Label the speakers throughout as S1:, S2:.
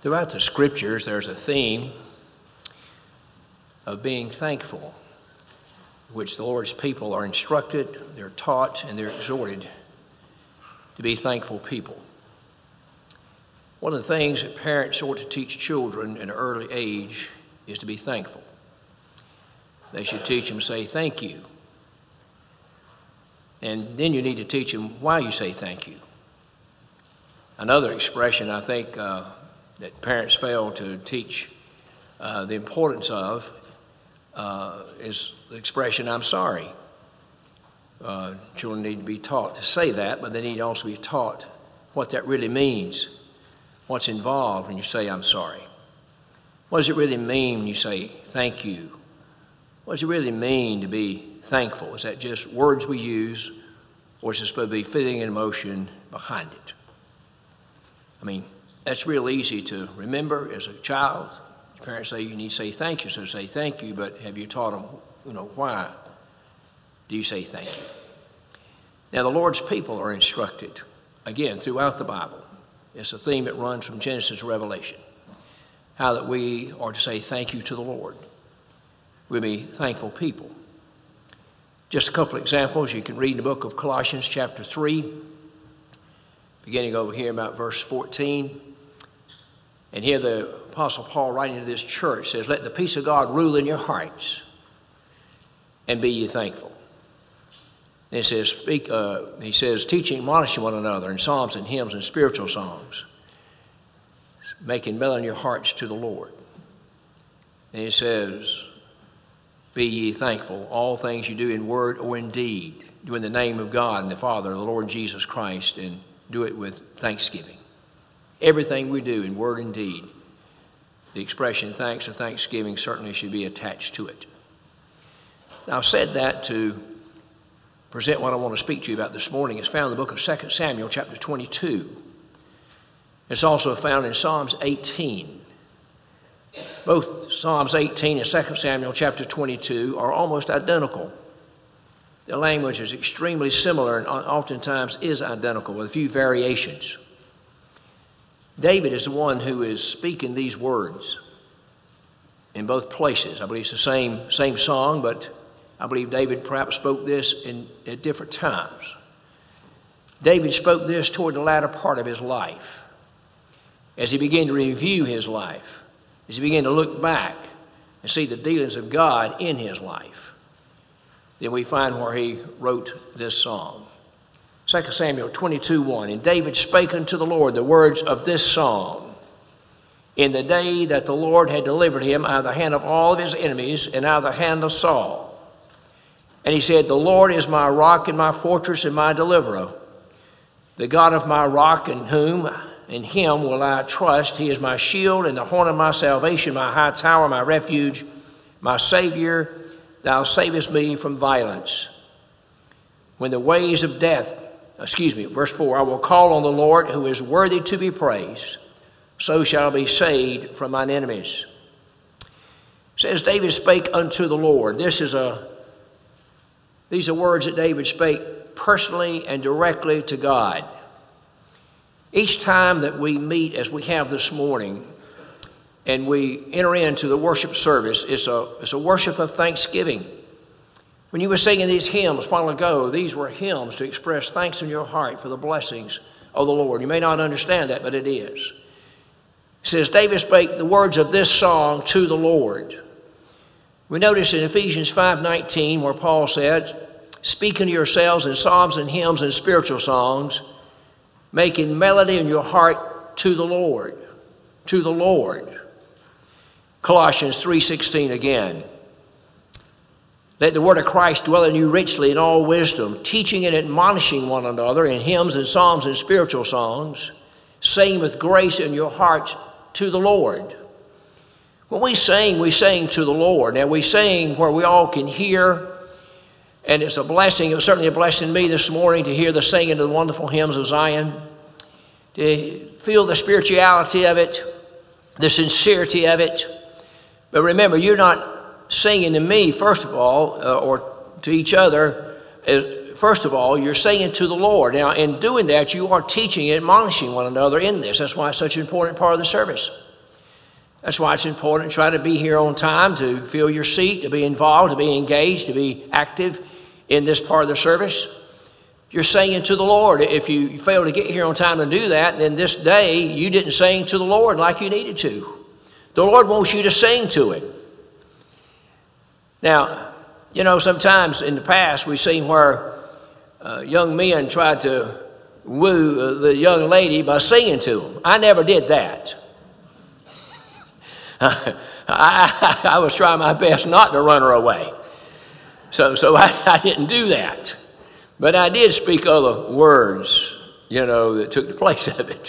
S1: Throughout the scriptures, there's a theme of being thankful, which the Lord's people are instructed, they're taught, and they're exhorted to be thankful people. One of the things that parents ought to teach children at an early age is to be thankful. They should teach them to say thank you. And then you need to teach them why you say thank you. Another expression I think that parents fail to teach the importance of is the expression, I'm sorry. Children need to be taught to say that, but they need to also be taught what that really means, what's involved when you say, I'm sorry. What does it really mean when you say thank you? What does it really mean to be thankful? Is that just words we use, or is it supposed to be feeling and emotion behind it? I mean, that's real easy to remember as a child. Your parents say you need to say thank you, so say thank you, but have you taught them, why do you say thank you? Now, the Lord's people are instructed, again, throughout the Bible. It's a theme that runs from Genesis to Revelation, how that we are to say thank you to the Lord. We'll be thankful people. Just a couple examples. You can read in the book of Colossians chapter 3, beginning over here about verse 14. And here the Apostle Paul, writing to this church, says, let the peace of God rule in your hearts, and be ye thankful. And he says, teaching, admonishing one another in psalms and hymns and spiritual songs, making melody in your hearts to the Lord. And he says, be ye thankful, all things you do in word or in deed, do in the name of God and the Father, the Lord Jesus Christ, and do it with thanksgiving. Everything we do in word and deed, the expression thanks or thanksgiving certainly should be attached to it. Now, I've said that to present what I want to speak to you about this morning. It's found in the book of 2 Samuel chapter 22. It's also found in Psalms 18. Both Psalms 18 and 2 Samuel chapter 22 are almost identical. The language is extremely similar and oftentimes is identical with a few variations. David is the one who is speaking these words in both places. I believe it's the same song, but I believe David perhaps spoke this at different times. David spoke this toward the latter part of his life, as he began to review his life, as he began to look back and see the dealings of God in his life. Then we find where he wrote this song. 2 Samuel 22:1, and David spake unto the Lord the words of this song in the day that the Lord had delivered him out of the hand of all of his enemies and out of the hand of Saul. And he said, the Lord is my rock and my fortress and my deliverer, the God of my rock, in him will I trust. He is my shield and the horn of my salvation, my high tower, my refuge, my Savior. Thou savest me from violence. When the ways of death, verse 4, I will call on the Lord who is worthy to be praised. So shall I be saved from mine enemies. It says David spake unto the Lord. These are words that David spake personally and directly to God. Each time that we meet, as we have this morning, and we enter into the worship service, it's a worship of thanksgiving. When you were singing these hymns a while ago, these were hymns to express thanks in your heart for the blessings of the Lord. You may not understand that, but it is. It says, David spake the words of this song to the Lord. We notice in Ephesians 5:19 where Paul said, speak unto yourselves in psalms and hymns and spiritual songs, making melody in your heart to the Lord. To the Lord. Colossians 3:16 again. Let the word of Christ dwell in you richly in all wisdom, teaching and admonishing one another in hymns and psalms and spiritual songs, saying with grace in your hearts to the Lord. When we sing to the Lord. Now we sing where we all can hear, and it's a blessing. It was certainly a blessing to me this morning to hear the singing of the wonderful hymns of Zion, to feel the spirituality of it, the sincerity of it. But remember, you're not singing to me, first of all, or to each other. First of all, you're singing to the Lord. Now, in doing that, you are teaching and admonishing one another in this. That's why it's such an important part of the service. That's why it's important to try to be here on time, to fill your seat, to be involved, to be engaged, to be active in this part of the service. You're singing to the Lord. If you fail to get here on time to do that, then this day you didn't sing to the Lord like you needed to. The Lord wants you to sing to Him. Now, sometimes in the past we've seen where young men tried to woo the young lady by singing to them. I never did that. I was trying my best not to run her away. So I didn't do that. But I did speak other words, that took the place of it.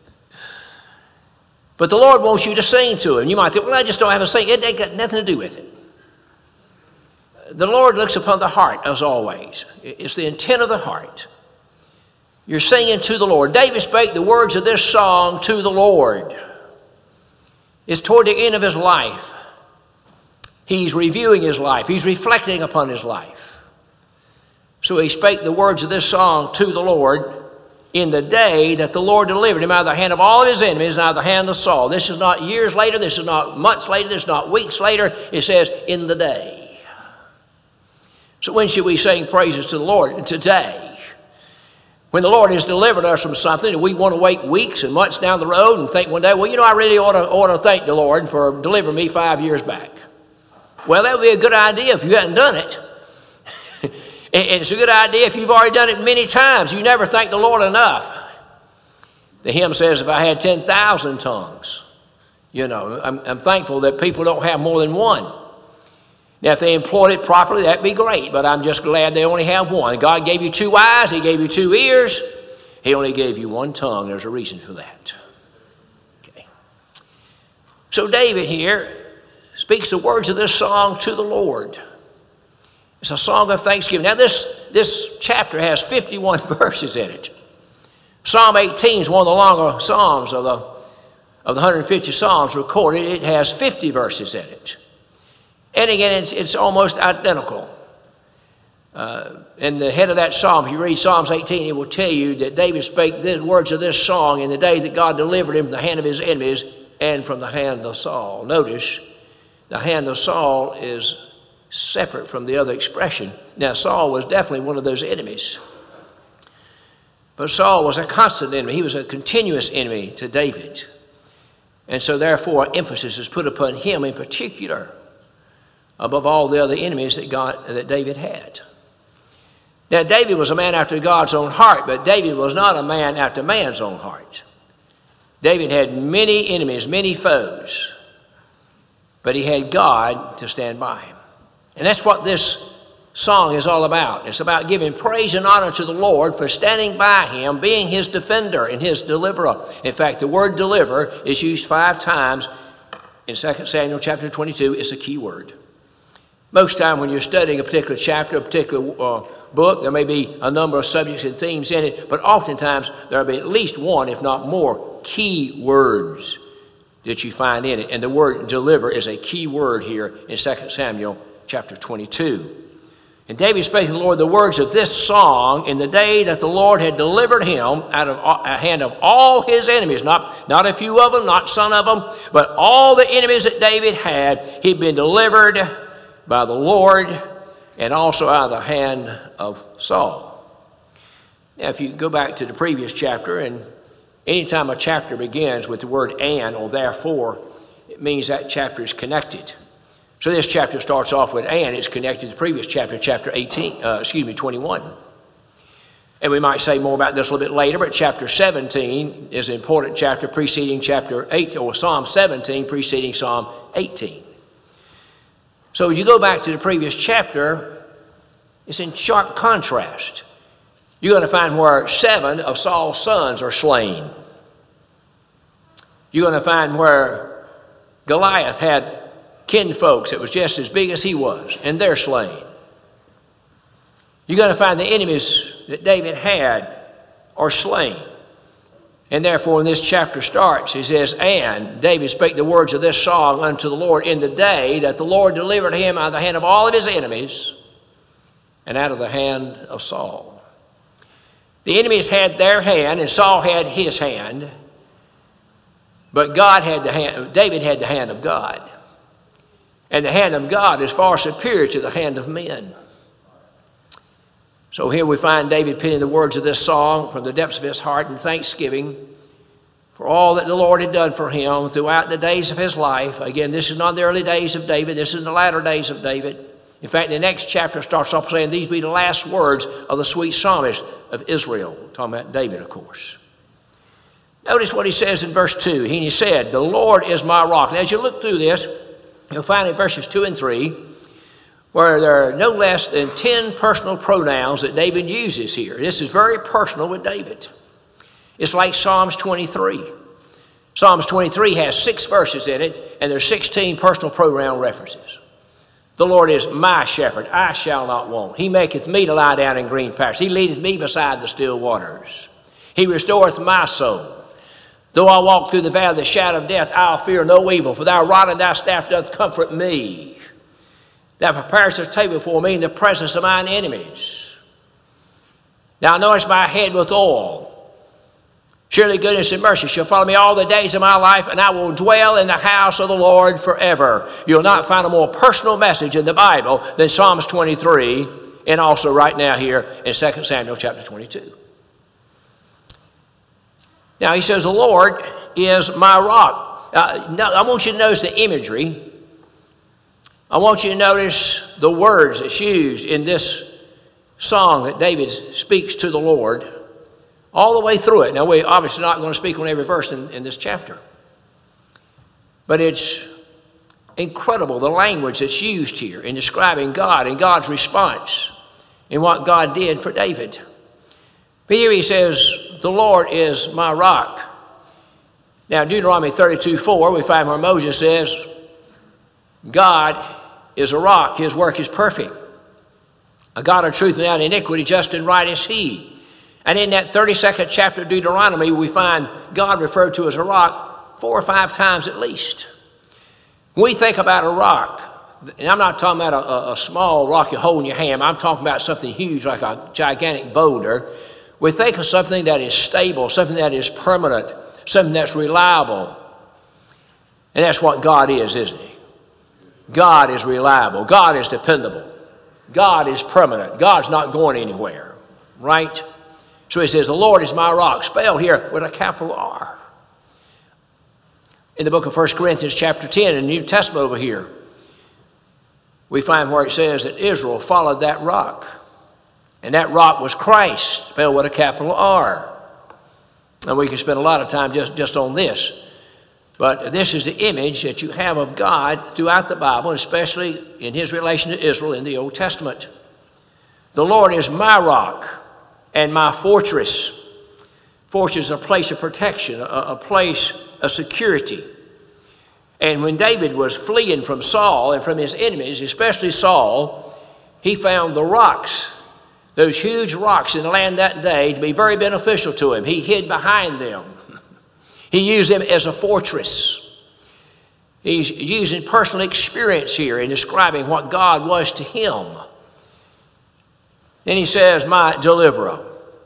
S1: But the Lord wants you to sing to Him. You might think, well, I just don't have a sing. It ain't got nothing to do with it. The Lord looks upon the heart, as always. It's the intent of the heart. You're singing to the Lord. David spake the words of this song to the Lord. It's toward the end of his life. He's reviewing his life. He's reflecting upon his life. So he spake the words of this song to the Lord in the day that the Lord delivered him out of the hand of all of his enemies and out of the hand of Saul. This is not years later. This is not months later. This is not weeks later. It says in the day. So when should we sing praises to the Lord? Today. When the Lord has delivered us from something and we want to wait weeks and months down the road and think one day, well, I really ought to thank the Lord for delivering me 5 years back. Well, that would be a good idea if you hadn't done it. And it's a good idea if you've already done it many times. You never thank the Lord enough. The hymn says, if I had 10,000 tongues, I'm thankful that people don't have more than one. Now, if they employed it properly, that'd be great, but I'm just glad they only have one. God gave you 2 eyes. He gave you 2 ears. He only gave you 1 tongue. There's a reason for that. Okay. So David here speaks the words of this song to the Lord. It's a song of thanksgiving. Now, this chapter has 51 verses in it. Psalm 18 is one of the longer psalms of the 150 psalms recorded. It has 50 verses in it. And again, it's almost identical. In the head of that psalm, if you read Psalms 18, it will tell you that David spake the words of this song in the day that God delivered him from the hand of his enemies and from the hand of Saul. Notice, the hand of Saul is separate from the other expression. Now, Saul was definitely one of those enemies. But Saul was a constant enemy. He was a continuous enemy to David. And so, therefore, emphasis is put upon him in particular above all the other enemies that David had. Now, David was a man after God's own heart, but David was not a man after man's own heart. David had many enemies, many foes, but he had God to stand by him. And that's what this song is all about. It's about giving praise and honor to the Lord for standing by him, being his defender and his deliverer. In fact, the word deliver is used 5 times in 2 Samuel chapter 22. It's a key word. Most time when you're studying a particular chapter, a particular book, there may be a number of subjects and themes in it, but oftentimes there will be at least one, if not more, key words that you find in it. And the word deliver is a key word here in 2 Samuel chapter 22. And David spake to the Lord the words of this song in the day that the Lord had delivered him out of the hand of all his enemies. Not a few of them, not some of them, but all the enemies that David had, he'd been delivered by the Lord and also out of the hand of Saul. Now, if you go back to the previous chapter, and anytime a chapter begins with the word and or therefore, it means that chapter is connected. So this chapter starts off with and. It's connected to the previous chapter, chapter 21. And we might say more about this a little bit later, but chapter 17 is an important chapter preceding chapter 8, or Psalm 17 preceding Psalm 18. So as you go back to the previous chapter, it's in sharp contrast. You're going to find where 7 of Saul's sons are slain. You're going to find where Goliath had kinfolks that was just as big as he was, and they're slain. You're going to find the enemies that David had are slain. And therefore, when this chapter starts, he says, and David spake the words of this song unto the Lord in the day that the Lord delivered him out of the hand of all of his enemies and out of the hand of Saul. The enemies had their hand, and Saul had his hand. But David had the hand of God. And the hand of God is far superior to the hand of men. So here we find David penning the words of this song from the depths of his heart in thanksgiving for all that the Lord had done for him throughout the days of his life. Again, this is not the early days of David. This is the latter days of David. In fact, the next chapter starts off saying these be the last words of the sweet psalmist of Israel. Talking about David, of course. Notice what he says in verse 2. He said, the Lord is my rock. And as you look through this, you'll find in verses 2 and 3 where there are no less than 10 personal pronouns that David uses here. This is very personal with David. It's like Psalms 23. Psalms 23 has 6 verses in it, and there's 16 personal pronoun references. The Lord is my shepherd, I shall not want. He maketh me to lie down in green pastures. He leadeth me beside the still waters. He restoreth my soul. Though I walk through the valley of the shadow of death, I'll fear no evil, for thy rod and thy staff doth comfort me. Thou preparest a table before me in the presence of mine enemies. Thou anointest my head with oil. Surely goodness and mercy shall follow me all the days of my life, and I will dwell in the house of the Lord forever. You'll not find a more personal message in the Bible than Psalms 23, and also right now here in 2 Samuel chapter 22. Now he says, the Lord is my rock. Now, I want you to notice the imagery. I want you to notice the words that's used in this song that David speaks to the Lord all the way through it. Now, we're obviously not going to speak on every verse in this chapter. But it's incredible, the language that's used here in describing God and God's response and what God did for David. But here he says, the Lord is my rock. Now, Deuteronomy 32:4, we find where Moses says, God is a rock. His work is perfect. A God of truth without iniquity, just and right is he. And in that 32nd chapter of Deuteronomy, we find God referred to as a rock 4 or 5 times at least. When we think about a rock, and I'm not talking about a small rock you hold in your hand, I'm talking about something huge like a gigantic boulder. We think of something that is stable, something that is permanent, something that's reliable. And that's what God is, isn't he? God is reliable. God is dependable. God is permanent. God's not going anywhere, right? So he says, the Lord is my rock, spelled here with a capital R. In the book of 1 Corinthians chapter 10, in the New Testament over here, we find where it says that Israel followed that rock. And that rock was Christ, spelled with a capital R. And we can spend a lot of time just on this. But this is the image that you have of God throughout the Bible, especially in his relation to Israel in the Old Testament. The Lord is my rock and my fortress. Fortress is a place of protection, a place of security. And when David was fleeing from Saul and from his enemies, especially Saul, he found the rocks, those huge rocks in the land that day, to be very beneficial to him. He hid behind them. He used them as a fortress. He's using personal experience here in describing what God was to him. Then he says, my deliverer.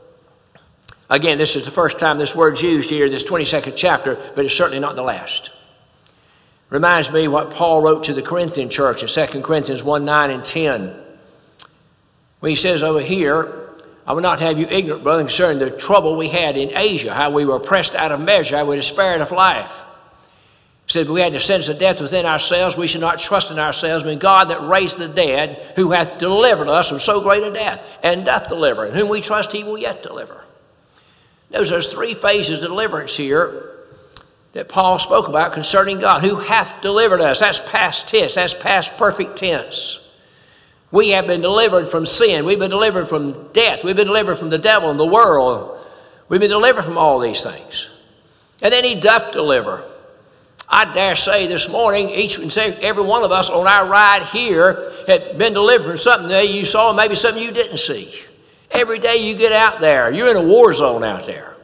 S1: Again, this is the first time this word's used here in this 22nd chapter, but it's certainly not the last. Reminds me what Paul wrote to the Corinthian church in 2 Corinthians 1:9 and 10. When he says over here, I will not have you ignorant, brother, concerning the trouble we had in Asia, how we were pressed out of measure, how we despaired of life. He said, we had the sentence of death within ourselves. We should not trust in ourselves, but in God that raised the dead, who hath delivered us from so great a death, and doth deliver, and whom we trust he will yet deliver. Notice there's 3 phases of deliverance here that Paul spoke about concerning God, who hath delivered us. That's past tense. That's past perfect tense. We have been delivered from sin. We've been delivered from death. We've been delivered from the devil and the world. We've been delivered from all these things. And then he doth deliver. I dare say this morning, each and every one of us on our ride here had been delivered from something that you saw and maybe something you didn't see. Every day you get out there, you're in a war zone out there.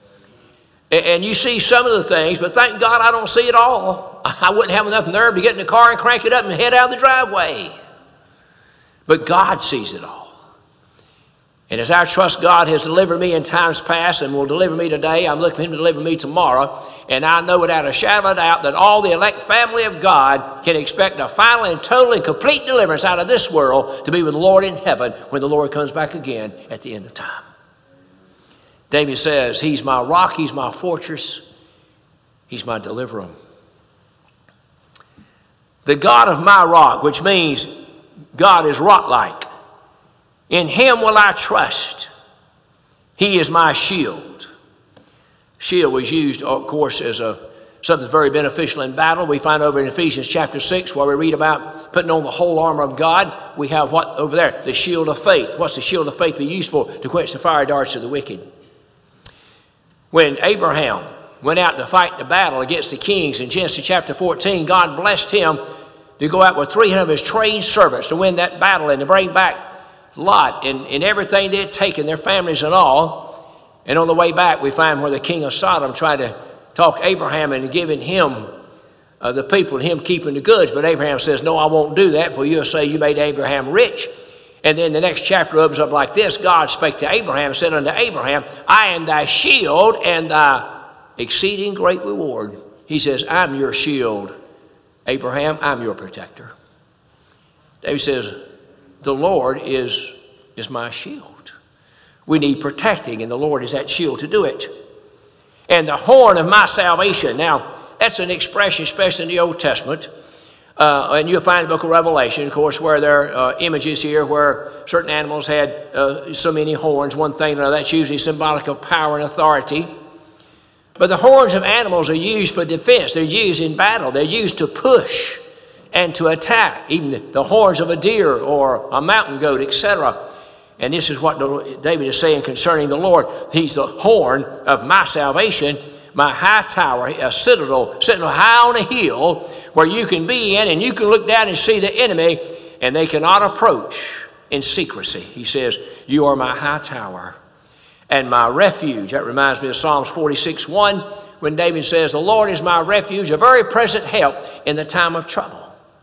S1: And you see some of the things, but thank God I don't see it all. I wouldn't have enough nerve to get in the car and crank it up and head out the driveway. But God sees it all. And as I trust God has delivered me in times past and will deliver me today, I'm looking for him to deliver me tomorrow. And I know without a shadow of a doubt that all the elect family of God can expect a final and total and complete deliverance out of this world to be with the Lord in heaven when the Lord comes back again at the end of time. David says, he's my rock, he's my fortress, he's my deliverer. The God of my rock, which means God is rock-like. In him will I trust. He is my shield. Shield was used, of course, as something very beneficial in battle. We find over in Ephesians chapter 6 where we read about putting on the whole armor of God. We have what over there? The shield of faith. What's the shield of faith be used for? To quench the fiery darts of the wicked. When Abraham went out to fight the battle against the kings in Genesis chapter 14, God blessed him to go out with 300 of his trained servants to win that battle and to bring back Lot and everything they had taken, their families and all. And on the way back, we find where the king of Sodom tried to talk Abraham into giving him the people and him keeping the goods. But Abraham says, no, I won't do that, for you'll say you made Abraham rich. And then the next chapter opens up like this. God spake to Abraham and said unto Abraham, I am thy shield and thy exceeding great reward. He says, I'm your shield. Abraham, I'm your protector. David says, the Lord is my shield. We need protecting, and the Lord is that shield to do it. And the horn of my salvation. Now, that's an expression, especially in the Old Testament. And you'll find the book of Revelation, of course, where there are images here where certain animals had so many horns, one thing or another. That's usually symbolic of power and authority. But the horns of animals are used for defense. They're used in battle. They're used to push and to attack, even the horns of a deer or a mountain goat, etc. And this is what David is saying concerning the Lord. He's the horn of my salvation, my high tower, a citadel high on a hill where you can be in and you can look down and see the enemy and they cannot approach in secrecy. He says, you are my high tower and my refuge. That reminds me of Psalms 46:1 when David says, the Lord is my refuge, a very present help in the time of trouble.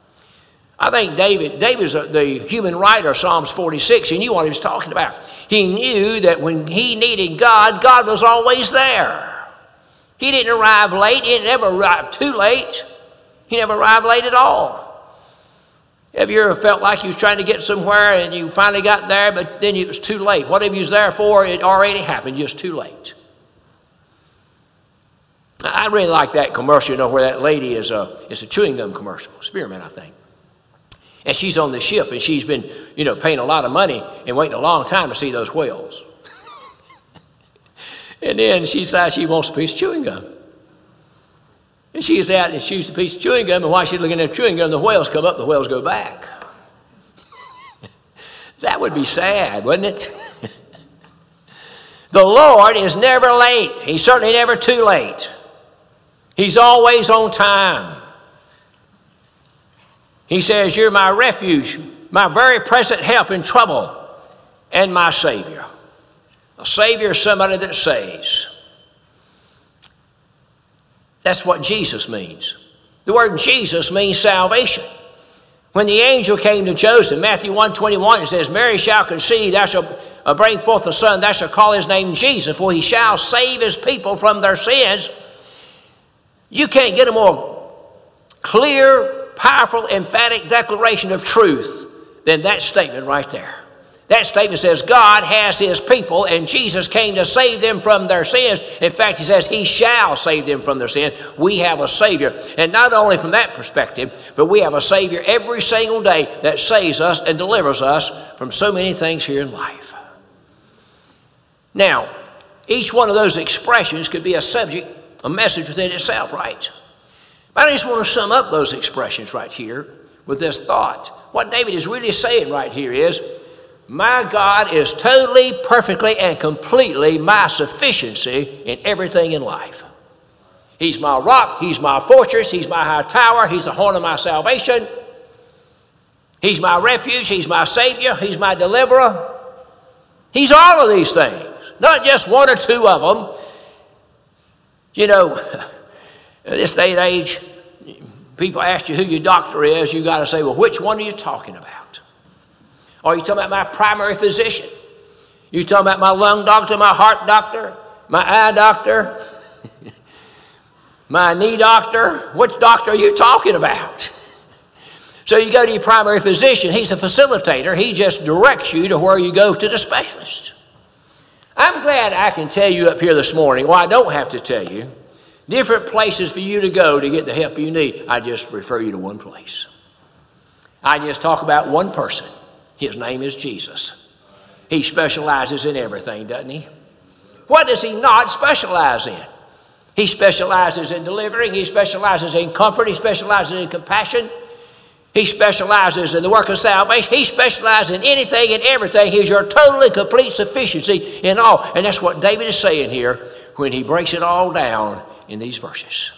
S1: I think David's the human writer of Psalms 46. He knew what he was talking about. He knew that when he needed God, God was always there. He didn't arrive late. He didn't ever arrive too late. He never arrived late at all. Have you ever felt like you was trying to get somewhere and you finally got there, but then it was too late? Whatever you was there for, it already happened, just too late. I really like that commercial, you know, where that lady is a chewing gum commercial, Spearmint, I think. And she's on the ship, and she's been, you know, paying a lot of money and waiting a long time to see those whales. And then she decides she wants a piece of chewing gum. And she gets out and chews a piece of chewing gum, and while she's looking at the chewing gum, the whales come up, the whales go back. That would be sad, wouldn't it? The Lord is never late. He's certainly never too late. He's always on time. He says, you're my refuge, my very present help in trouble, and my Savior. A Savior is somebody that saves. That's what Jesus means. The word Jesus means salvation. When the angel came to Joseph, Matthew 1:21, it says, Mary shall conceive, thou shalt bring forth a son, thou shalt call his name Jesus, for he shall save his people from their sins. You can't get a more clear, powerful, emphatic declaration of truth than that statement right there. That statement says God has his people and Jesus came to save them from their sins. In fact, he says he shall save them from their sins. We have a Savior. And not only from that perspective, but we have a Savior every single day that saves us and delivers us from so many things here in life. Now, each one of those expressions could be a subject, a message within itself, right? I just want to sum up those expressions right here with this thought. What David is really saying right here is, my God is totally, perfectly, and completely my sufficiency in everything in life. He's my rock, he's my fortress, he's my high tower, he's the horn of my salvation. He's my refuge, he's my Savior, he's my deliverer. He's all of these things, not just one or two of them. You know, in this day and age, people ask you who your doctor is, you got to say, well, which one are you talking about? Are you talking about my primary physician? You talking about my lung doctor, my heart doctor, my eye doctor, my knee doctor? Which doctor are you talking about? So you go to your primary physician. He's a facilitator. He just directs you to where you go to the specialist. I'm glad I can tell you up here this morning, well, I don't have to tell you, different places for you to go to get the help you need. I just refer you to one place. I just talk about one person. His name is Jesus. He specializes in everything, doesn't he? What does he not specialize in? He specializes in delivering. He specializes in comfort. He specializes in compassion. He specializes in the work of salvation. He specializes in anything and everything. He's your total and complete sufficiency in all. And that's what David is saying here when he breaks it all down in these verses.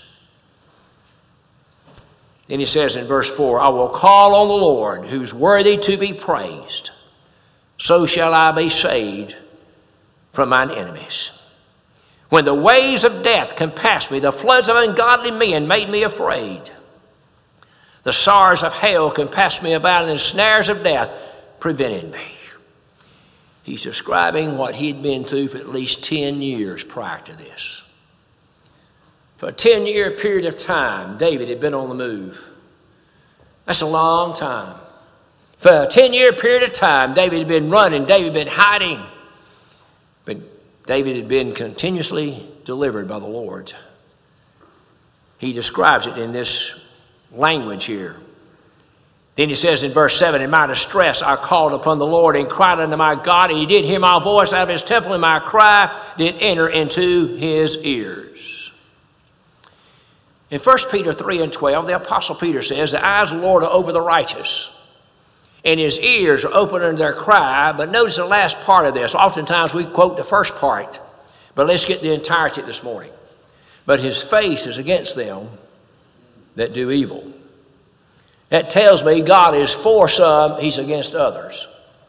S1: Then he says in verse 4, I will call on the Lord, who's worthy to be praised. So shall I be saved from mine enemies. When the waves of death compassed me, the floods of ungodly men made me afraid. The sorrows of hell compassed me about, and the snares of death prevented me. He's describing what he'd been through for at least 10 years prior to this. For a 10-year period of time, David had been on the move. That's a long time. For a 10-year period of time, David had been running, David had been hiding. But David had been continuously delivered by the Lord. He describes it in this language here. Then he says in verse 7, in my distress I called upon the Lord and cried unto my God, and he did hear my voice out of his temple, and my cry did enter into his ears. In 1 Peter 3 and 12, the Apostle Peter says, the eyes of the Lord are over the righteous, and his ears are open unto their cry. But notice the last part of this. Oftentimes we quote the first part, but let's get the entirety this morning. But his face is against them that do evil. That tells me God is for some, he's against others.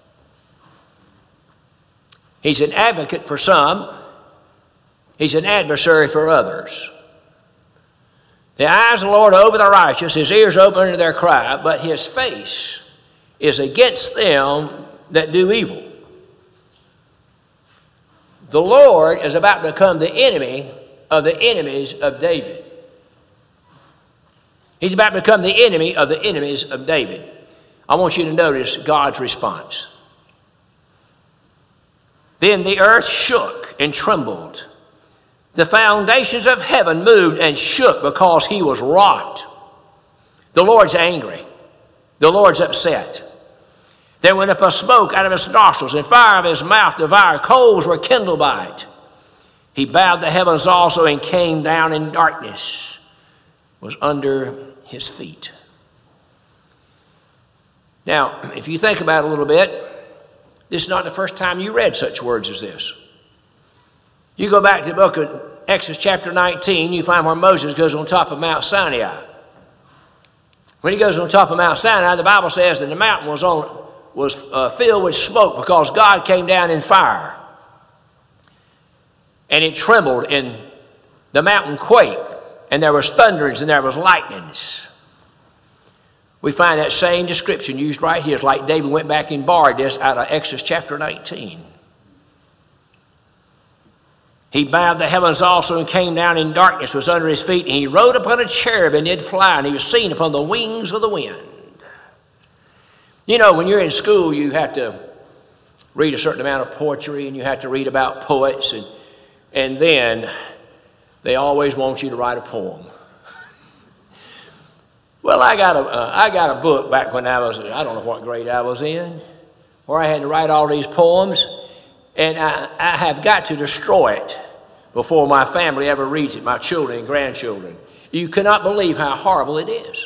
S1: He's an advocate for some, he's an adversary for others. The eyes of the Lord are over the righteous, his ears open to their cry, but his face is against them that do evil. The Lord is about to become the enemy of the enemies of David. He's about to become the enemy of the enemies of David. I want you to notice God's response. Then the earth shook and trembled. The foundations of heaven moved and shook because he was wroth. The Lord's angry. The Lord's upset. There went up a smoke out of his nostrils, and fire of his mouth devoured. Coals were kindled by it. He bowed the heavens also and came down in darkness, was under his feet. Now, if you think about it a little bit, this is not the first time you read such words as this. You go back to the book of Exodus chapter 19, you find where Moses goes on top of Mount Sinai. When he goes on top of Mount Sinai, the Bible says that the mountain was filled with smoke because God came down in fire. And it trembled, and the mountain quaked, and there was thunderings, and there was lightnings. We find that same description used right here. It's like David went back and borrowed this out of Exodus chapter 19. He bowed the heavens also and came down in darkness, was under his feet, and he rode upon a cherub and did fly, and he was seen upon the wings of the wind. You know, when you're in school, you have to read a certain amount of poetry, and you have to read about poets, and then they always want you to write a poem. Well, I got a book back when I don't know what grade I was in, where I had to write all these poems, and I have got to destroy it before my family ever reads it, my children and grandchildren. You cannot believe how horrible it is.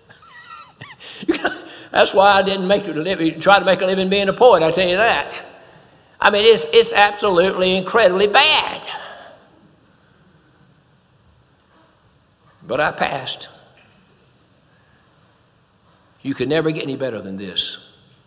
S1: That's why I didn't try to make a living being a poet, I tell you that. I mean, it's absolutely incredibly bad. But I passed. You could never get any better than this.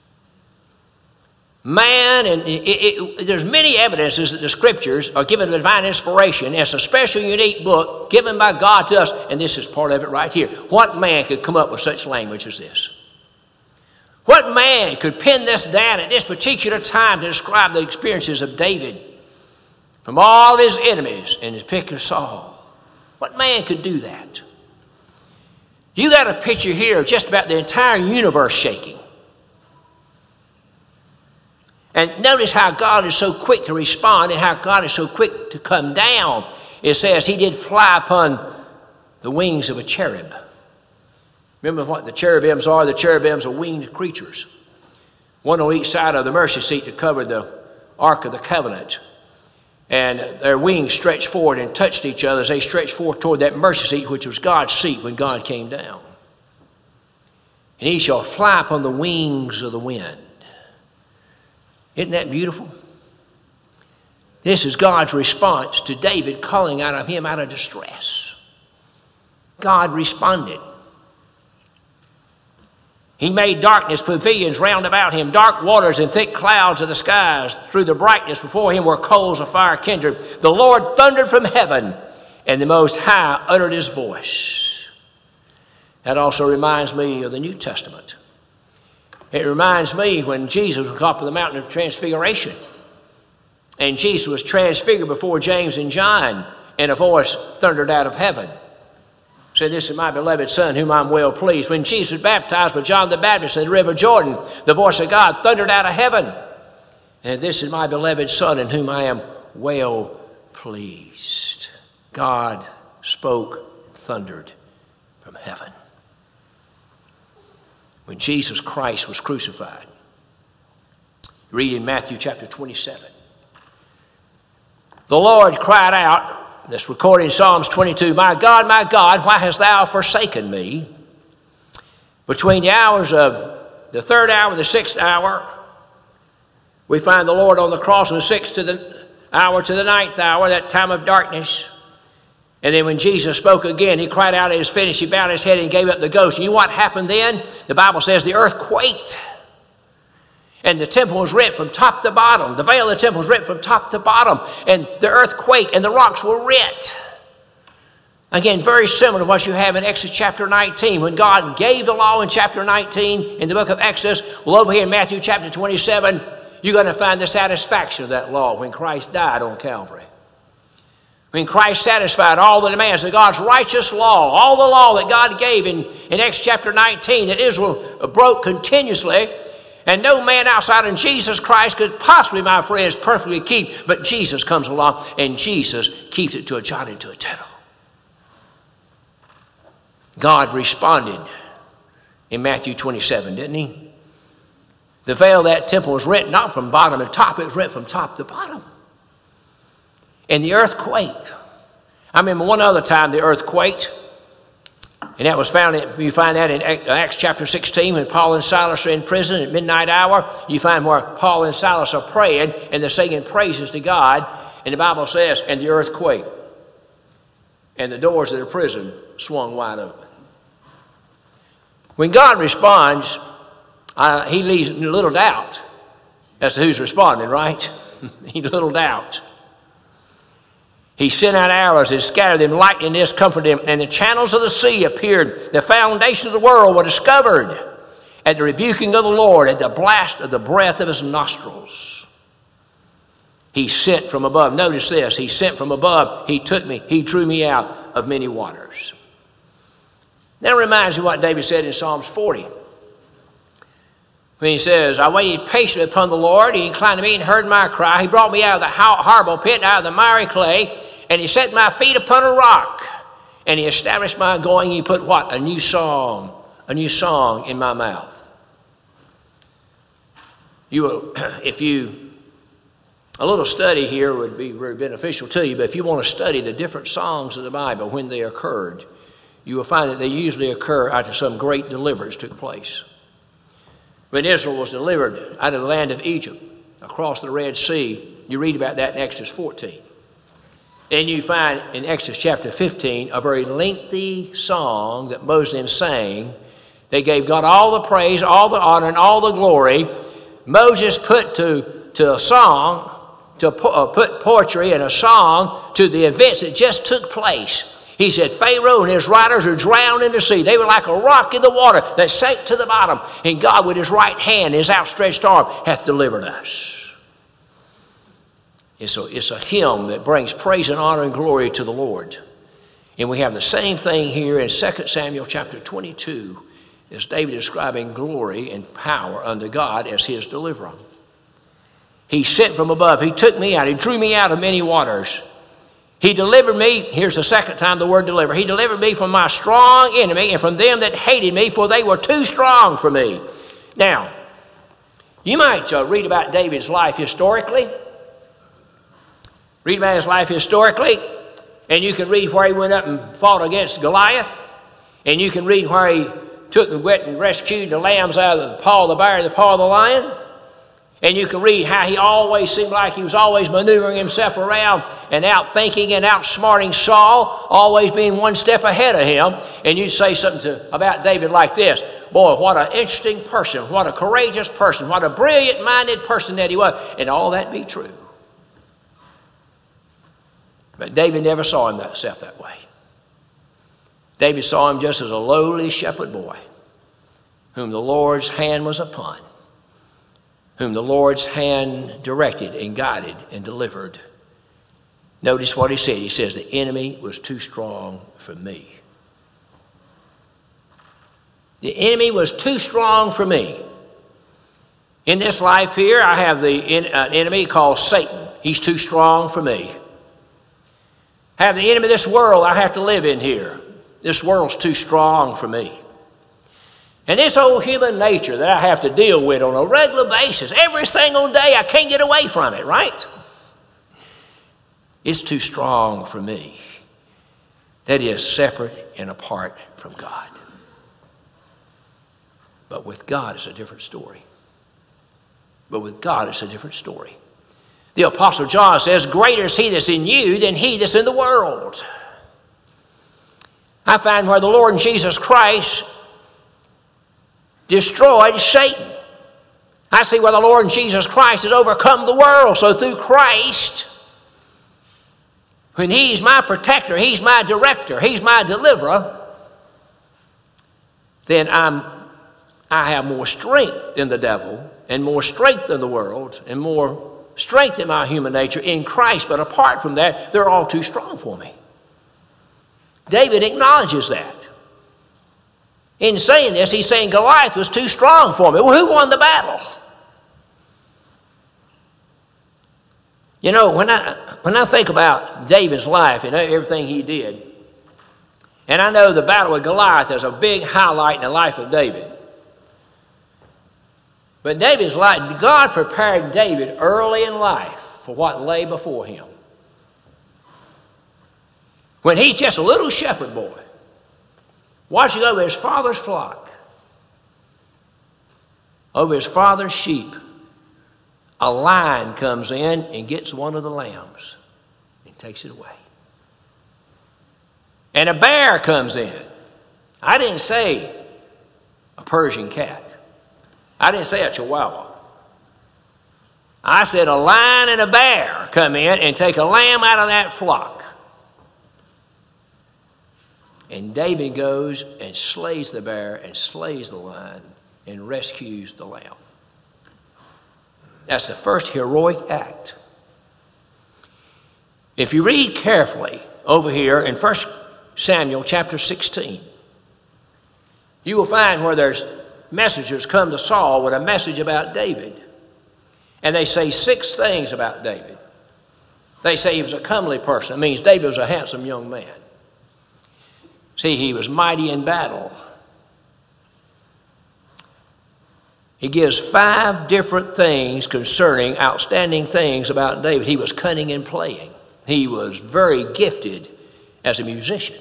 S1: Man, and there's many evidences that the scriptures are given divine inspiration. It's a special, unique book given by God to us, and this is part of it right here. What man could come up with such language as this? What man could pin this down at this particular time to describe the experiences of David from all of his enemies and his pick of Saul? What man could do that? You got a picture here of just about the entire universe shaking. And notice how God is so quick to respond and how God is so quick to come down. It says he did fly upon the wings of a cherub. Remember what the cherubims are? The cherubims are winged creatures. One on each side of the mercy seat to cover the Ark of the Covenant. And their wings stretched forward and touched each other as they stretched forth toward that mercy seat, which was God's seat when God came down. And he shall fly upon the wings of the wind. Isn't that beautiful? This is God's response to David calling out of him out of distress. God responded. He made darkness pavilions round about him, dark waters and thick clouds of the skies. Through the brightness before him were coals of fire kindred. The Lord thundered from heaven, and the Most High uttered his voice. That also reminds me of the New Testament. It reminds me when Jesus was up on the mountain of transfiguration. And Jesus was transfigured before James and John, and a voice thundered out of heaven. Said, "This is my beloved Son, whom I'm well pleased." When Jesus was baptized by John the Baptist in the river Jordan, the voice of God thundered out of heaven. And this is my beloved Son, in whom I am well pleased. God spoke and thundered from heaven. When Jesus Christ was crucified, read in Matthew chapter 27. The Lord cried out, that's recorded in Psalms 22, my God, why hast thou forsaken me?" Between the hours of the 3rd hour and the 6th hour, we find the Lord on the cross from the 6th hour to the 9th hour, that time of darkness. And then when Jesus spoke again, he cried out, "It is finished." He bowed his head and gave up the ghost. And you know what happened then? The Bible says the earth quaked. And the temple was rent from top to bottom. The veil of the temple was rent from top to bottom. And the earth quaked and the rocks were rent. Again, very similar to what you have in Exodus chapter 19. When God gave the law in chapter 19 in the book of Exodus, well, over here in Matthew chapter 27, you're going to find the satisfaction of that law when Christ died on Calvary. When Christ satisfied all the demands of God's righteous law, all the law that God gave in Exodus chapter 19 that Israel broke continuously, and no man outside of Jesus Christ could possibly, my friends, perfectly keep, but Jesus comes along and Jesus keeps it to a jot and to a tittle. God responded in Matthew 27, didn't he? The veil of that temple was rent not from bottom to top, it was rent from top to bottom. And the earth quaked. I remember one other time the earth quaked, and that was found, you find that in Acts chapter 16 when Paul and Silas are in prison at midnight hour. You find where Paul and Silas are praying and they're singing praises to God, and the Bible says, and the earth quaked, and the doors of the prison swung wide open. When God responds, he leaves little doubt as to who's responding, right? He little doubt. He sent out arrows and scattered them, lightning and discomforted them, and the channels of the sea appeared. The foundations of the world were discovered at the rebuking of the Lord, at the blast of the breath of his nostrils. He sent from above. Notice this. He sent from above. He took me. He drew me out of many waters. That reminds me of what David said in Psalms 40. When he says, I waited patiently upon the Lord. He inclined to me and heard my cry. He brought me out of the horrible pit, out of the miry clay, and he set my feet upon a rock. And he established my going. He put what? A new song in my mouth. A little study here would be very beneficial to you, but if you want to study the different songs of the Bible when they occurred, you will find that they usually occur after some great deliverance took place. When Israel was delivered out of the land of Egypt, across the Red Sea, you read about that in Exodus 14. And you find in Exodus chapter 15 a very lengthy song that Moses sang. They gave God all the praise, all the honor, and all the glory. Moses put to a song, put poetry and a song to the events that just took place. He said, Pharaoh and his riders are drowned in the sea. They were like a rock in the water that sank to the bottom. And God, with his right hand, his outstretched arm, hath delivered us. It's a hymn that brings praise and honor and glory to the Lord. And we have the same thing here in 2 Samuel chapter 22, as David describing glory and power unto God as his deliverer. He sent from above. He took me out. He drew me out of many waters. He delivered me. Here's the second time the word deliver. He delivered me from my strong enemy and from them that hated me, for they were too strong for me. Now, you might read about David's life historically. Read about his life historically, and you can read where he went up and fought against Goliath, and you can read where he took and went and rescued the lambs out of the paw of the bear and the paw of the lion. And you can read how he always seemed like he was always maneuvering himself around and outthinking and outsmarting Saul, always being one step ahead of him. And you'd say something about David like this: boy, what an interesting person, what a courageous person, what a brilliant-minded person that he was. And all that be true. But David never saw himself that way. David saw him just as a lowly shepherd boy whom the Lord's hand was upon, whom the Lord's hand directed and guided and delivered. Notice what he said. He says, the enemy was too strong for me. The enemy was too strong for me. In this life here, I have an enemy called Satan. He's too strong for me. I have the enemy of this world I have to live in here. This world's too strong for me. And this old human nature that I have to deal with on a regular basis, every single day, I can't get away from it, right? It's too strong for me. That is separate and apart from God. But with God, it's a different story. But with God, it's a different story. The Apostle John says, greater is he that's in you than he that's in the world. I find where the Lord Jesus Christ destroyed Satan. I see where the Lord Jesus Christ has overcome the world. So through Christ, when he's my protector, he's my director, he's my deliverer, then I have more strength than the devil and more strength than the world and more strength in my human nature in Christ. But apart from that, they're all too strong for me. David acknowledges that. In saying this, he's saying Goliath was too strong for me. Well, who won the battle? You know, when I think about David's life and everything he did, and I know the battle with Goliath is a big highlight in the life of David. But David's life, God prepared David early in life for what lay before him. When he's just a little shepherd boy, watching over his father's flock, over his father's sheep, a lion comes in and gets one of the lambs and takes it away. And a bear comes in. I didn't say a Persian cat. I didn't say a chihuahua. I said a lion and a bear come in and take a lamb out of that flock. And David goes and slays the bear and slays the lion and rescues the lamb. That's the first heroic act. If you read carefully over here in 1 Samuel chapter 16, you will find where there's messengers come to Saul with a message about David. And they say 6 things about David. They say he was a comely person. It means David was a handsome young man. See, he was mighty in battle. He gives 5 different things concerning outstanding things about David. He was cunning in playing. He was very gifted as a musician.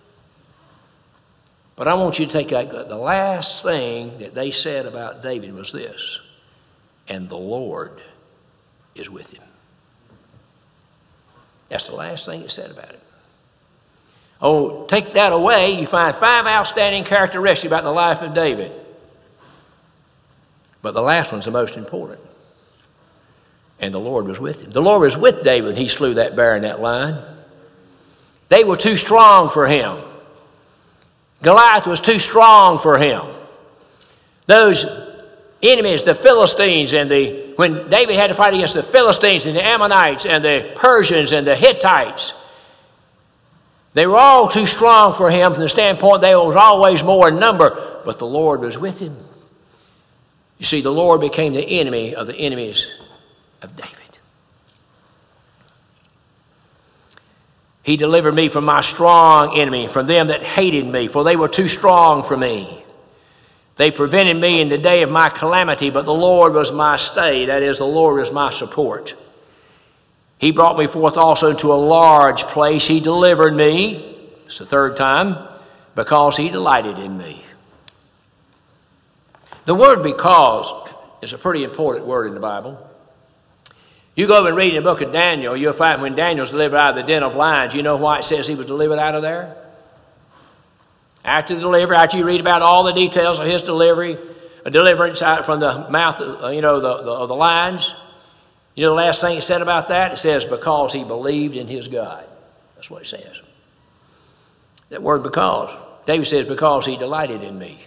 S1: But I want you to take the last thing that they said about David was this: and the Lord is with him. That's the last thing it said about him. Oh, take that away, you find 5 outstanding characteristics about the life of David. But the last one's the most important. And the Lord was with him. The Lord was with David when he slew that bear and that lion. They were too strong for him. Goliath was too strong for him. Those enemies, the Philistines, when David had to fight against the Philistines and the Ammonites and the Persians and the Hittites, they were all too strong for him from the standpoint they was always more in number, but the Lord was with him. You see, the Lord became the enemy of the enemies of David. He delivered me from my strong enemy, from them that hated me, for they were too strong for me. They prevented me in the day of my calamity, but the Lord was my stay. That is, the Lord was my support. He brought me forth also into a large place. He delivered me, it's the third time, because he delighted in me. The word because is a pretty important word in the Bible. You go over and read in the book of Daniel, you'll find when Daniel's delivered out of the den of lions, you know why it says he was delivered out of there? After the delivery, after you read about all the details of his deliverance out from the mouth of the lions, you know the last thing it said about that? It says, because he believed in his God. That's what it says. That word because. David says, because he delighted in me.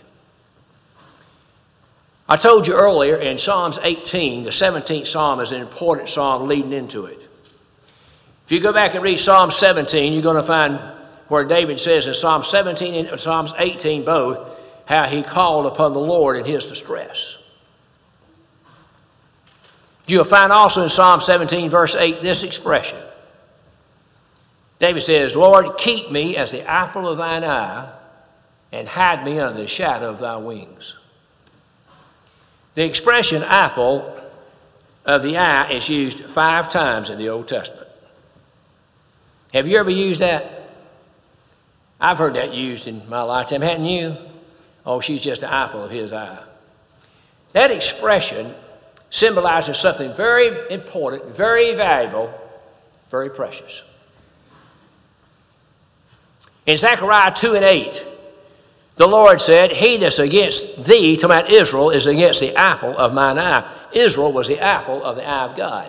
S1: I told you earlier in Psalms 18, the 17th Psalm is an important psalm leading into it. If you go back and read Psalm 17, you're going to find where David says in Psalm 17 and Psalms 18 both, how he called upon the Lord in his distress. You'll find also in Psalm 17, verse 8, this expression. David says, Lord, keep me as the apple of thine eye, and hide me under the shadow of thy wings. The expression apple of the eye is used 5 times in the Old Testament. Have you ever used that? I've heard that used in my lifetime, hadn't you? Oh, she's just an apple of his eye. That expression symbolizes something very important, very valuable, very precious. In Zechariah 2 and 8, the Lord said, he that's against thee, talking about Israel, is against the apple of mine eye. Israel was the apple of the eye of God.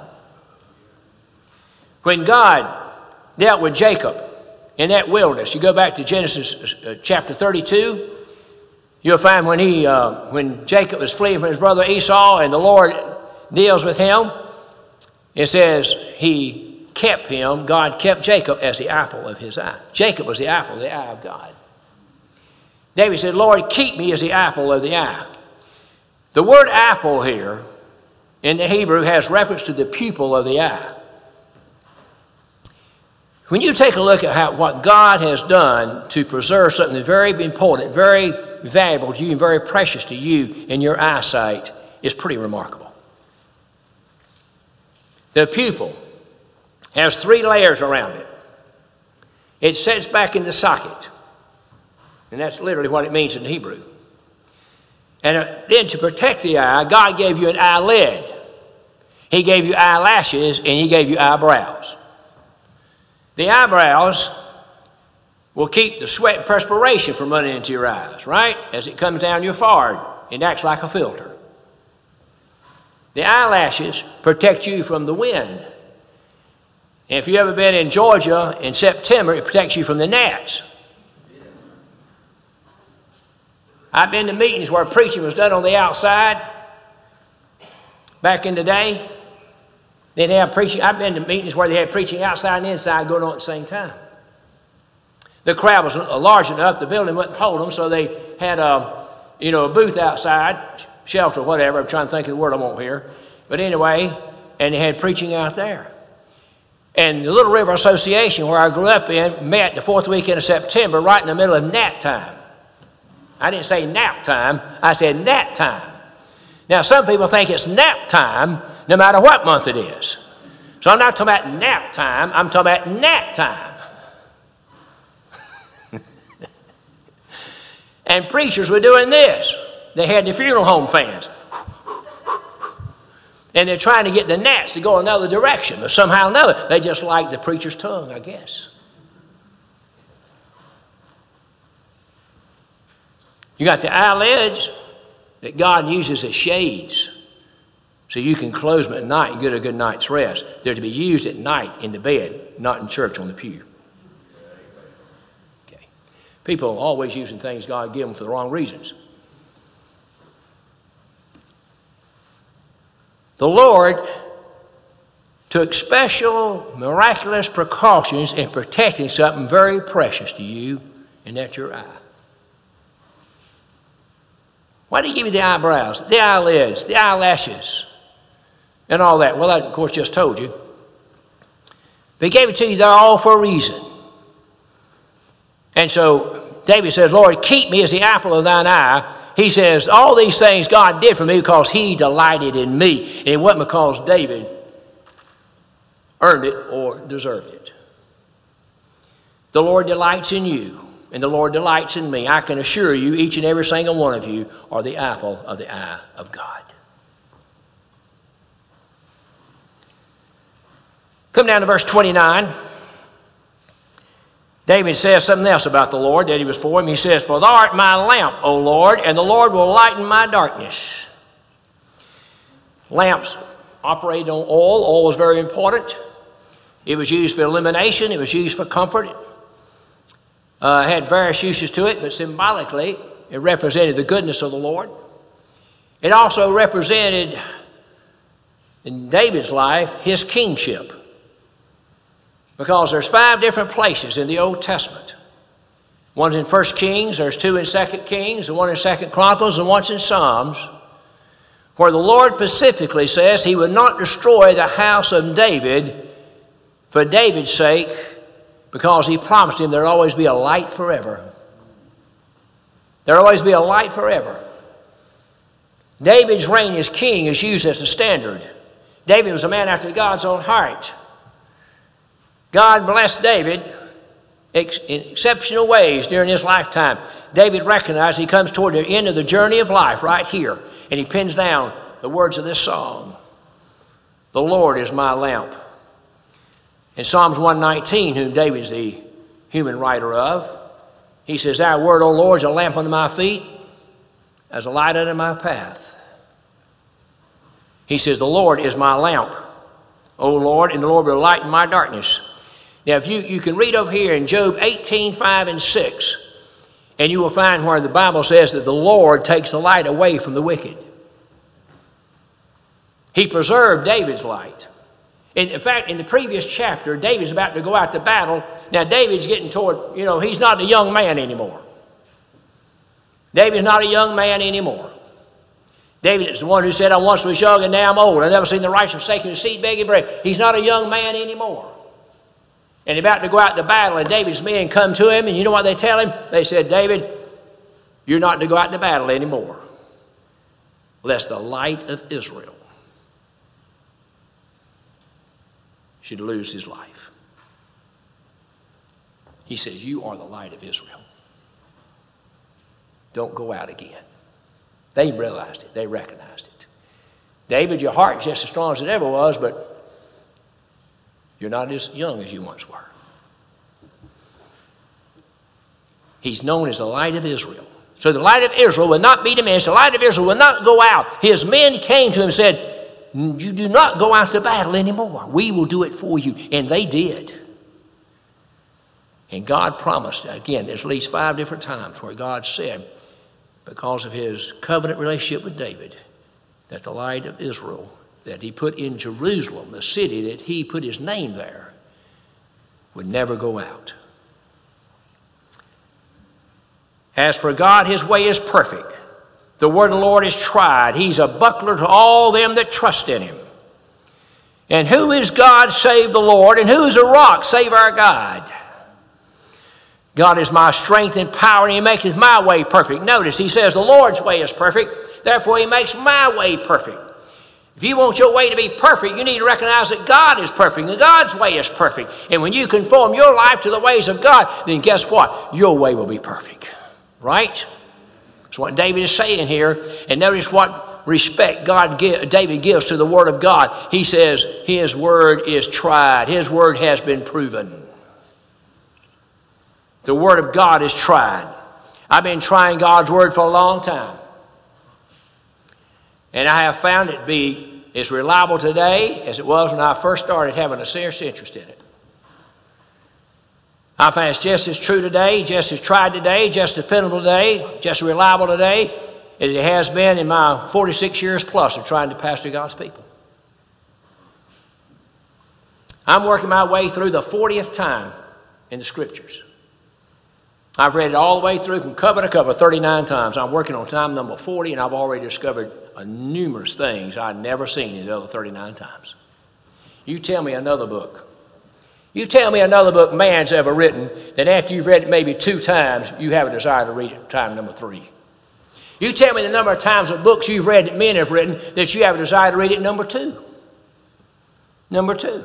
S1: When God dealt with Jacob in that wilderness, you go back to Genesis chapter 32, you'll find when Jacob was fleeing from his brother Esau and the Lord deals with him, it says he kept him, God kept Jacob as the apple of his eye. Jacob was the apple of the eye of God. David said, Lord, keep me as the apple of the eye. The word apple here in the Hebrew has reference to the pupil of the eye. When you take a look at what God has done to preserve something very important, very valuable to you and very precious to you in your eyesight, it's pretty remarkable. The pupil has 3 layers around it. It sets back in the socket. And that's literally what it means in Hebrew. And then to protect the eye, God gave you an eyelid. He gave you eyelashes and he gave you eyebrows. The eyebrows will keep the sweat and perspiration from running into your eyes, right? As it comes down your forehead, it acts like a filter. The eyelashes protect you from the wind. And if you've ever been in Georgia in September, it protects you from the gnats. I've been to meetings where preaching was done on the outside back in the day. They'd have preaching. I've been to meetings where they had preaching outside and inside going on at the same time. The crowd was large enough, the building wouldn't hold them, so they had a booth outside, shelter, whatever. I'm trying to think of the word I won't hear. But anyway, and they had preaching out there. And the Little River Association, where I grew up in, met the 4th weekend of September right in the middle of nap time. I didn't say nap time, I said nap time. Now, some people think it's nap time no matter what month it is. So I'm not talking about nap time, I'm talking about nap time. And preachers were doing this. They had the funeral home fans. And they're trying to get the gnats to go another direction, but somehow or another, they just like the preacher's tongue, I guess. You got the eyelids that God uses as shades so you can close them at night and get a good night's rest. They're to be used at night in the bed, not in church on the pew. People are always using things God gave them for the wrong reasons. The Lord took special, miraculous precautions in protecting something very precious to you, and that's your eye. Why did he give you the eyebrows, the eyelids, the eyelashes, and all that? Well, I, of course, just told you. But he gave it to you, they're all for a reason. And so David says, Lord, keep me as the apple of thine eye. He says, all these things God did for me because he delighted in me. And it wasn't because David earned it or deserved it. The Lord delights in you, and the Lord delights in me. I can assure you, each and every single one of you are the apple of the eye of God. Come down to verse 29. David says something else about the Lord that he was for him. He says, for thou art my lamp, O Lord, and the Lord will lighten my darkness. Lamps operated on oil. Oil was very important. It was used for illumination. It was used for comfort. It had various uses to it, but symbolically, it represented the goodness of the Lord. It also represented, in David's life, his kingship. Because there's 5 different places in the Old Testament. One's in 1 Kings, there's 2 in 2 Kings, and 1 in 2 Chronicles, and one's in Psalms, where the Lord specifically says he would not destroy the house of David for David's sake, because he promised him there'll always be a light forever. There'll always be a light forever. David's reign as king is used as a standard. David was a man after God's own heart. God blessed David in exceptional ways during his lifetime. David recognized he comes toward the end of the journey of life right here, and he pins down the words of this song. The Lord is my lamp. In Psalms 119, whom David's the human writer of, he says, thy word, O Lord, is a lamp unto my feet, as a light unto my path. He says, the Lord is my lamp, O Lord, and the Lord will lighten my darkness. Now, if you can read over here in Job 18, 5 and 6, and you will find where the Bible says that the Lord takes the light away from the wicked. He preserved David's light. In fact, in the previous chapter, David's about to go out to battle. Now, David's getting toward, he's not a young man anymore. David's not a young man anymore. David is the one who said, I once was young and now I'm old. I've never seen the righteous forsaken his seed begging bread. He's not a young man anymore. And he's about to go out to battle, and David's men come to him, and you know what they tell him? They said, David, you're not to go out to battle anymore, lest the light of Israel should lose his life. He says, you are the light of Israel. Don't go out again. They realized it. They recognized it. David, your heart's just as strong as it ever was, but you're not as young as you once were. He's known as the light of Israel. So the light of Israel will not be diminished. The light of Israel will not go out. His men came to him and said, you do not go out to battle anymore. We will do it for you. And they did. And God promised, again, there's at least 5 different times where God said, because of his covenant relationship with David, that the light of Israel that he put in Jerusalem, the city that he put his name there, would never go out. As for God, his way is perfect. The word of the Lord is tried. He's a buckler to all them that trust in him. And who is God save the Lord? And who is a rock save our God? God is my strength and power, and he maketh my way perfect. Notice, he says the Lord's way is perfect, therefore he makes my way perfect. If you want your way to be perfect, you need to recognize that God is perfect, and God's way is perfect. And when you conform your life to the ways of God, then guess what? Your way will be perfect, right? That's what David is saying here. And notice what respect David gives to the word of God. He says his word is tried. His word has been proven. The word of God is tried. I've been trying God's word for a long time. And I have found it to be as reliable today as it was when I first started having a serious interest in it. I find it's just as true today, just as tried today, just as dependable today, just as reliable today as it has been in my 46 years plus of trying to pastor God's people. I'm working my way through the 40th time in the Scriptures. I've read it all the way through from cover to cover 39 times. I'm working on time number 40, and I've already discovered numerous things I'd never seen in the other 39 times. You tell me another book. You tell me another book man's ever written that after you've read it maybe 2 times, you have a desire to read it time number 3. You tell me the number of times of books you've read that men have written that you have a desire to read it number 2. Number 2.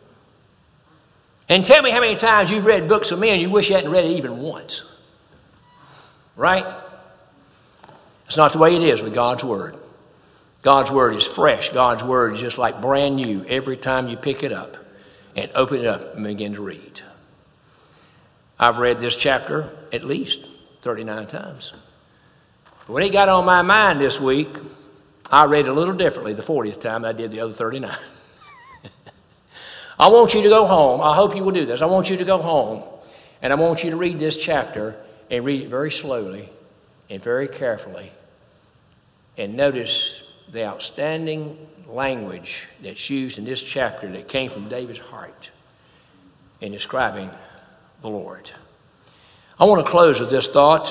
S1: And tell me how many times you've read books of men you wish you hadn't read it even once. Right? That's not the way it is with God's Word. God's Word is fresh. God's Word is just like brand new every time you pick it up and open it up and begin to read. I've read this chapter at least 39 times. But when it got on my mind this week, I read it a little differently the 40th time than I did the other 39. I want you to go home. I hope you will do this. I want you to go home, and I want you to read this chapter and read it very slowly and very carefully, and notice the outstanding language that's used in this chapter that came from David's heart in describing the Lord. I want to close with this thought.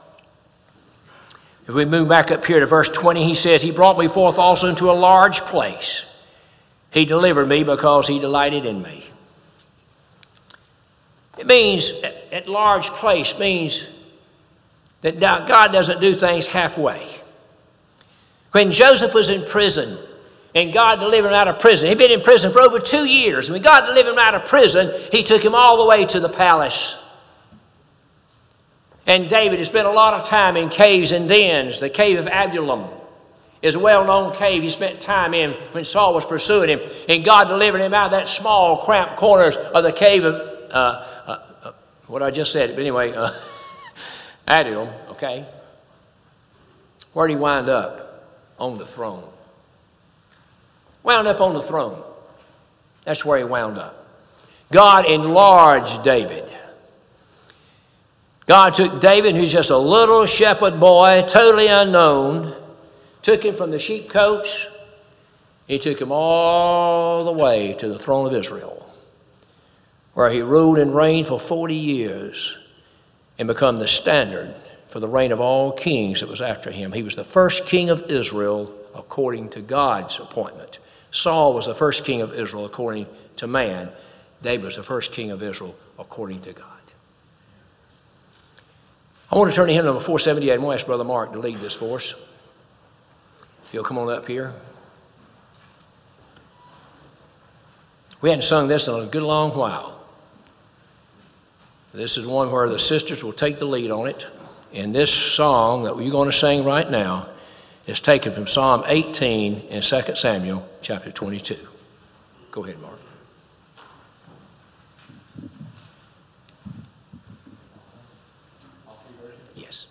S1: If we move back up here to verse 20, he says, "He brought me forth also into a large place. He delivered me because he delighted in me." It means, at large place means that God doesn't do things halfway. When Joseph was in prison and God delivered him out of prison, he'd been in prison for over 2 years. When God delivered him out of prison, he took him all the way to the palace. And David has spent a lot of time in caves and dens. The cave of Adullam is a well-known cave he spent time in when Saul was pursuing him. And God delivered him out of that small, cramped corners of the cave of, what I just said, but anyway, Adullam, okay? Where did he wind up? On the throne. Wound up on the throne. That's where he wound up. God enlarged David. God took David, who's just a little shepherd boy, totally unknown, took him from the sheepcotes. He took him all the way to the throne of Israel, where he ruled and reigned for 40 years and become the standard for the reign of all kings that was after him. He was the first king of Israel according to God's appointment. Saul was the first king of Israel according to man. David was the first king of Israel according to God. I want to turn to hymn number 478. I'm going to ask Brother Mark to lead this for us. If he'll come on up here. We hadn't sung this in a good long while. This is one where the sisters will take the lead on it. And this song that we're going to sing right now is taken from Psalm 18 and 2 Samuel chapter 22. Go ahead, Mark. Yes.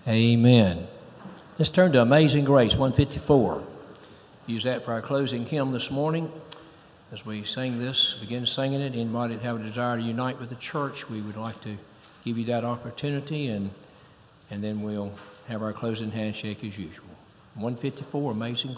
S1: Amen. Let's turn to Amazing Grace, 154. Use that for our closing hymn this morning. As we sing this, begin singing it, anybody that have a desire to unite with the church, we would like to give you that opportunity, and then we'll have our closing handshake as usual. 154, Amazing Grace.